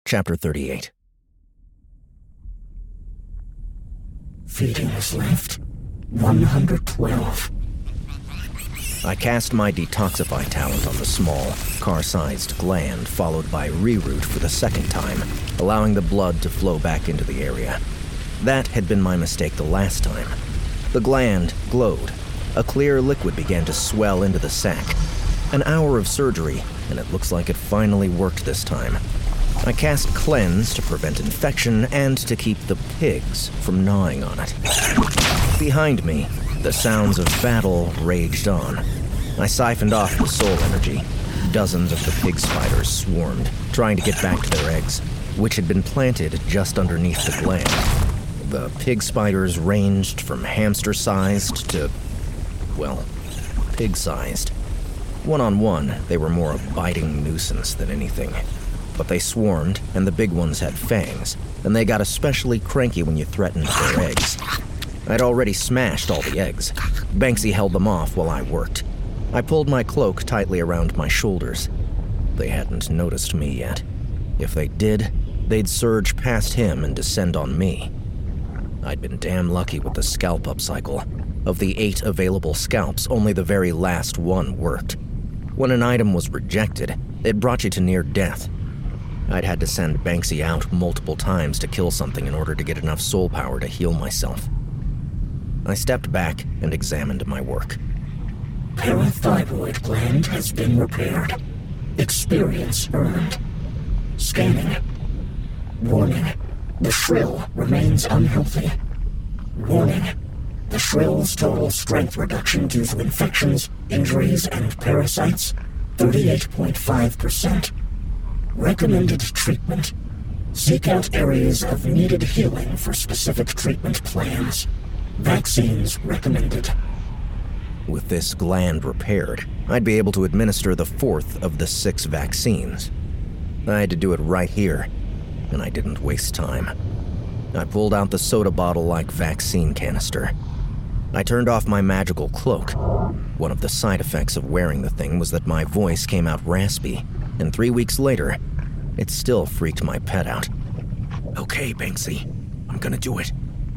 Chapter 38. Feeding is left 112. I cast my detoxify talent on the small, car-sized gland, followed by reroute for the second time, allowing the blood to flow back into the area. That had been my mistake the last time. The gland glowed. A clear liquid began to swell into the sac. An hour of surgery, and it looks like it finally worked this time. I cast Cleanse to prevent infection and to keep the pigs from gnawing on it. Behind me, the sounds of battle raged on. I siphoned off the soul energy. Dozens of the pig spiders swarmed, trying to get back to their eggs, which had been planted just underneath the gland. The pig spiders ranged from hamster-sized to, well, pig-sized. One-on-one, they were more a biting nuisance than anything. But they swarmed, and the big ones had fangs, and they got especially cranky when you threatened their eggs. I'd already smashed all the eggs. Banksy held them off while I worked. I pulled my cloak tightly around my shoulders. They hadn't noticed me yet. If they did, they'd surge past him and descend on me. I'd been damn lucky with the scalp upcycle. Of the 8 available scalps, only the very last one worked. When an item was rejected, it brought you to near death. I'd had to send Banksy out multiple times to kill something in order to get enough soul power to heal myself. I stepped back and examined my work. Parathyroid gland has been repaired. Experience earned. Scanning. Warning. The shrill remains unhealthy. Warning. The shrill's total strength reduction due to infections, injuries, and parasites, 38.5%. Recommended treatment. Seek out areas of needed healing for specific treatment plans. Vaccines recommended. With this gland repaired, I'd be able to administer the 4th of the 6 vaccines. I had to do it right here, and I didn't waste time. I pulled out the soda bottle-like vaccine canister. I turned off my magical cloak. One of the side effects of wearing the thing was that my voice came out raspy, and 3 weeks later, it still freaked my pet out. Okay, Banksy, I'm gonna do it.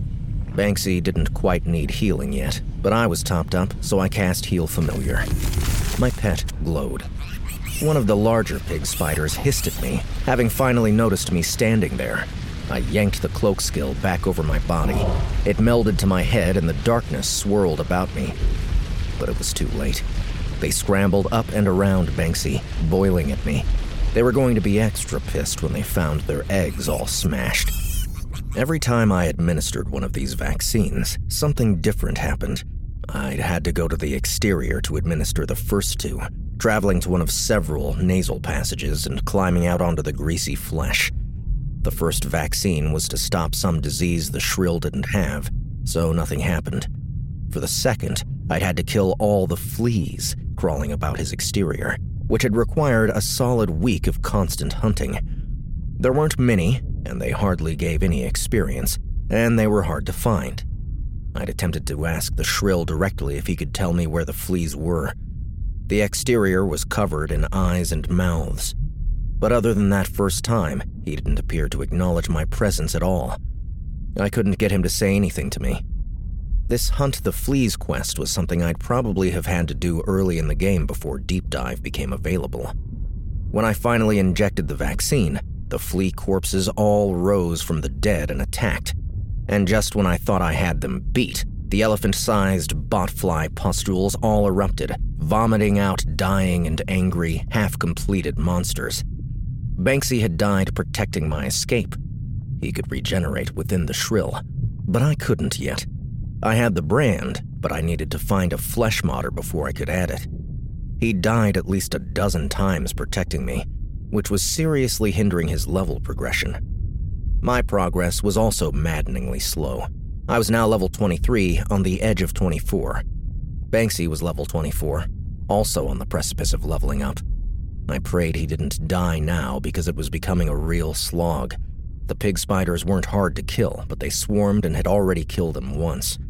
Banksy didn't quite need healing yet, but I was topped up, so I cast Heal Familiar. My pet glowed. One of the larger pig spiders hissed at me, having finally noticed me standing there. I yanked the cloak skill back over my body. It melded to my head and the darkness swirled about me. But it was too late. They scrambled up and around Banksy, boiling at me. They were going to be extra pissed when they found their eggs all smashed. Every time I administered one of these vaccines, something different happened. I'd had to go to the exterior to administer the first 2, traveling to one of several nasal passages and climbing out onto the greasy flesh. The first vaccine was to stop some disease the shrill didn't have, so nothing happened. For the second, I'd had to kill all the fleas crawling about his exterior, which had required a solid week of constant hunting. There weren't many, and they hardly gave any experience, and they were hard to find. I'd attempted to ask the shrill directly if he could tell me where the fleas were. The exterior was covered in eyes and mouths. But other than that first time, he didn't appear to acknowledge my presence at all. I couldn't get him to say anything to me. This Hunt the Fleas quest was something I'd probably have had to do early in the game before Deep Dive became available. When I finally injected the vaccine, the flea corpses all rose from the dead and attacked. And just when I thought I had them beat, the elephant-sized botfly pustules all erupted, vomiting out dying and angry, half-completed monsters. Banksy had died protecting my escape. He could regenerate within the shrill, but I couldn't yet. I had the brand, but I needed to find a flesh modder before I could add it. He died at least a dozen times protecting me, which was seriously hindering his level progression. My progress was also maddeningly slow. I was now level 23 on the edge of 24. Banksy was level 24, also on the precipice of leveling up. I prayed he didn't die now because it was becoming a real slog. The pig spiders weren't hard to kill, but they swarmed and had already killed him once.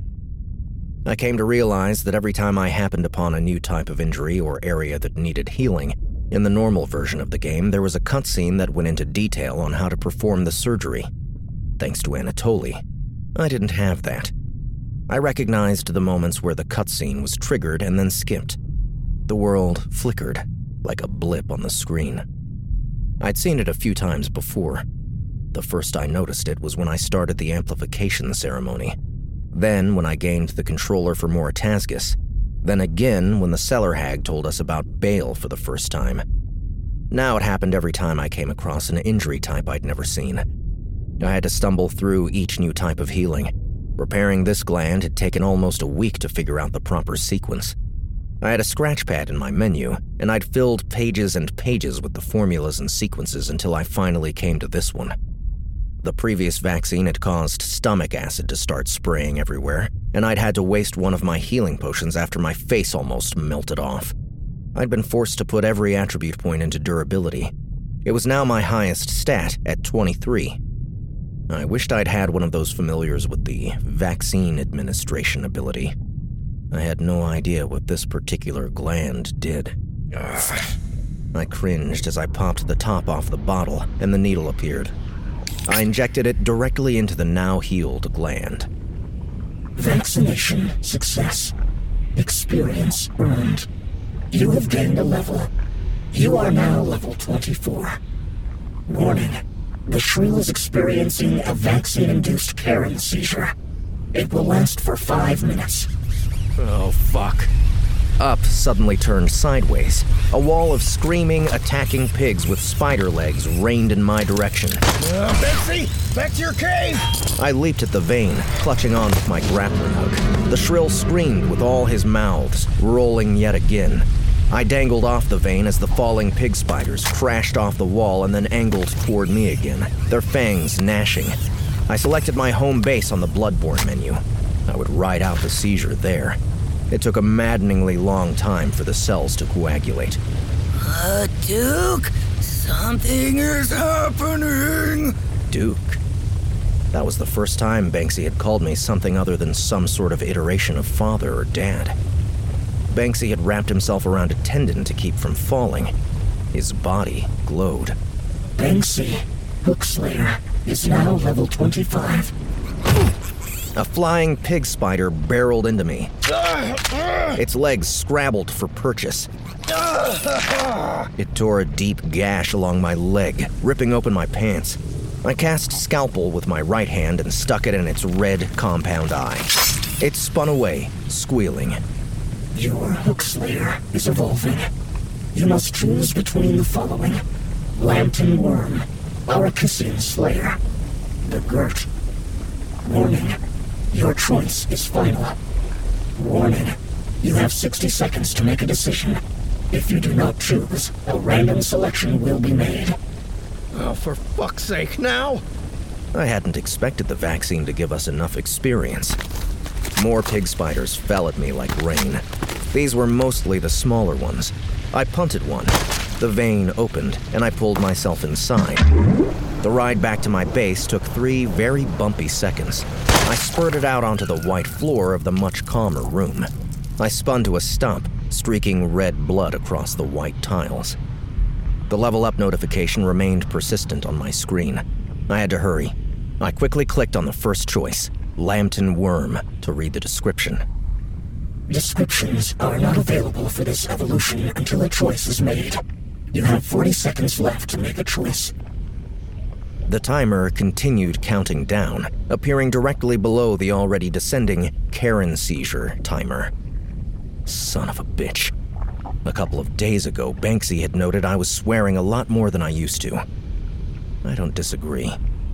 I came to realize that every time I happened upon a new type of injury or area that needed healing, In the normal version of the game, there was a cutscene that went into detail on how to perform the surgery. Thanks to Anatoly, I didn't have that. I recognized the moments where the cutscene was triggered and then skipped. The world flickered like a blip on the screen. I'd seen it a few times before. The first I noticed it was when I started the amplification ceremony. Then when I gained the controller for Moratasgus. Then again when the cellar hag told us about Bale for the first time. Now it happened every time I came across an injury type I'd never seen. I had to stumble through each new type of healing. Repairing this gland had taken almost a week to figure out the proper sequence. I had a scratch pad in my menu, and I'd filled pages and pages with the formulas and sequences until I finally came to this one. The previous vaccine had caused stomach acid to start spraying everywhere, and I'd had to waste one of my healing potions after my face almost melted off. I'd been forced to put every attribute point into durability. It was now my highest stat at 23. I wished I'd had one of those familiars with the vaccine administration ability. I had no idea what this particular gland did. Ugh. I cringed as I popped the top off the bottle and the needle appeared. I injected it directly into the now-healed gland. Vaccination success. Experience earned. You have gained a level. You are now level 24. Warning. The shrill is experiencing a vaccine-induced Karen seizure. It will last for 5 minutes. Oh, fuck. Up suddenly turned sideways. A wall of screaming, attacking pigs with spider legs rained in my direction. Betsy! Back to your cave! I leaped at the vein, clutching on with my grappling hook. The shrill screamed with all his mouths, rolling yet again. I dangled off the vein as the falling pig spiders crashed off the wall and then angled toward me again, their fangs gnashing. I selected my home base on the Bloodborne menu. I would ride out the seizure there. It took a maddeningly long time for the cells to coagulate. Duke, something is happening. Duke? That was the first time Banksy had called me something other than some sort of iteration of father or dad. Banksy had wrapped himself around a tendon to keep from falling. His body glowed. Banksy, Hookslayer, is now level 25. A flying pig spider barreled into me. Its legs scrabbled for purchase. It tore a deep gash along my leg, ripping open my pants. I cast Scalpel with my right hand and stuck it in its red compound eye. It spun away, squealing. Your Hookslayer is evolving. You must choose between the following. Lambton Worm, Arakissian Slayer, the Gert. Warning. Your choice is final. Warning. You have 60 seconds to make a decision. If you do not choose, a random selection will be made. Oh, for fuck's sake, now? I hadn't expected the vaccine to give us enough experience. More pig spiders fell at me like rain. These were mostly the smaller ones. I punted one. The vein opened, and I pulled myself inside. The ride back to my base took 3 very bumpy seconds. I spurted out onto the white floor of the much calmer room. I spun to a stop, streaking red blood across the white tiles. The level up notification remained persistent on my screen. I had to hurry. I quickly clicked on the first choice, Lambton Worm, to read the description. Descriptions are not available for this evolution until a choice is made. You have 40 seconds left to make a choice. The timer continued counting down, appearing directly below the already descending Karen seizure timer. Son of a bitch. A couple of days ago, Banksy had noted I was swearing a lot more than I used to. I don't disagree.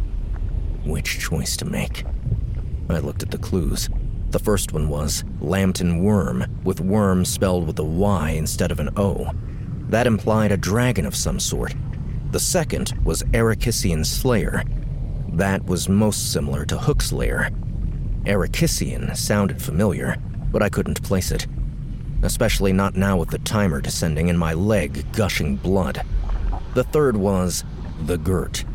Which choice to make? I looked at the clues. The first one was Lambton Worm, with worm spelled with a Y instead of an O. That implied a dragon of some sort. The second was Arakissian Slayer. That was most similar to Hookslayer. Arakissian sounded familiar, but I couldn't place it. Especially not now with the timer descending and my leg gushing blood. The third was the Gert.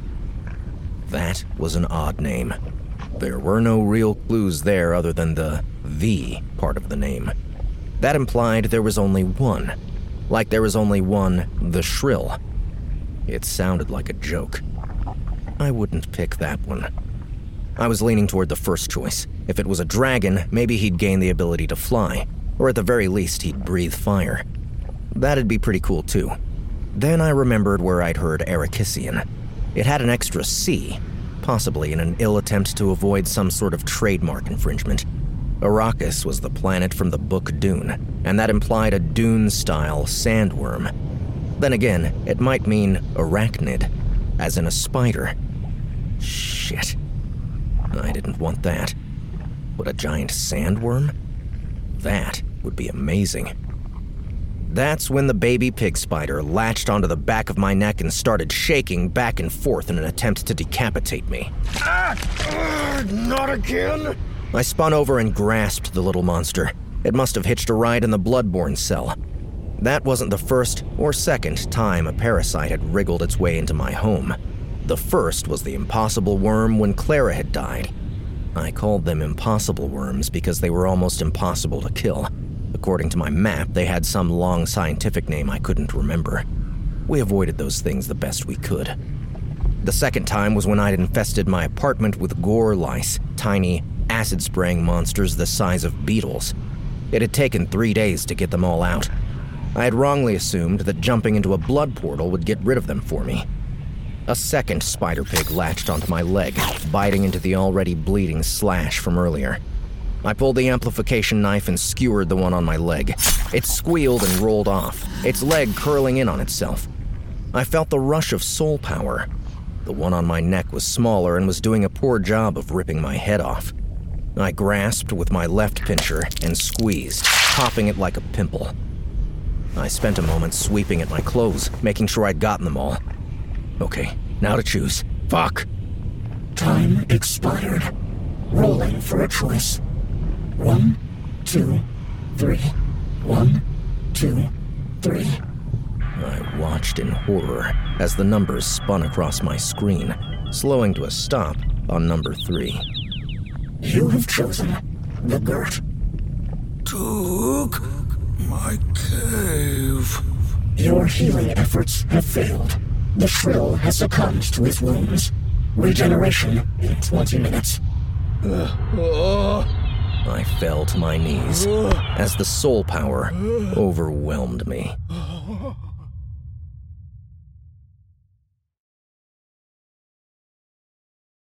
That was an odd name. There were no real clues there other than the part of the name. That implied there was only one. like there was only one, the Shrill. It sounded like a joke. I wouldn't pick that one. I was leaning toward the first choice. If it was a dragon, maybe he'd gain the ability to fly, or at the very least he'd breathe fire. That'd be pretty cool too. Then I remembered where I'd heard Arrakisian. It had an extra C, possibly in an ill attempt to avoid some sort of trademark infringement. Arrakis was the planet from the book Dune, and that implied a Dune-style sandworm. Then again, it might mean arachnid, as in a spider. Shit. I didn't want that. But a giant sandworm? That would be amazing. That's when the baby pig spider latched onto the back of my neck and started shaking back and forth in an attempt to decapitate me. Not again! I spun over and grasped the little monster. It must have hitched a ride in the Bloodborne cell. That wasn't the first or second time a parasite had wriggled its way into my home. The first was the impossible worm when Clara had died. I called them impossible worms because they were almost impossible to kill. According to my map, they had some long scientific name I couldn't remember. We avoided those things the best we could. The second time was when I'd infested my apartment with gore lice, tiny, acid-spraying monsters the size of beetles. It had taken 3 days to get them all out. I had wrongly assumed that jumping into a blood portal would get rid of them for me. A second spider pig latched onto my leg, biting into the already bleeding slash from earlier. I pulled the amplification knife and skewered the one on my leg. It squealed and rolled off, its leg curling in on itself. I felt the rush of soul power. The one on my neck was smaller and was doing a poor job of ripping my head off. I grasped with my left pincher and squeezed, popping it like a pimple. I spent a moment sweeping at my clothes, making sure I'd gotten them all. Okay, now to choose. Fuck! Time expired. Rolling for a choice. 1, 2, 3. 1, 2, 3. I watched in horror as the numbers spun across my screen, slowing to a stop on number 3. You have chosen the Gert. Took my cave. Your healing efforts have failed. The Shrill has succumbed to his wounds. Regeneration in 20 minutes. I fell to my knees as the soul power overwhelmed me.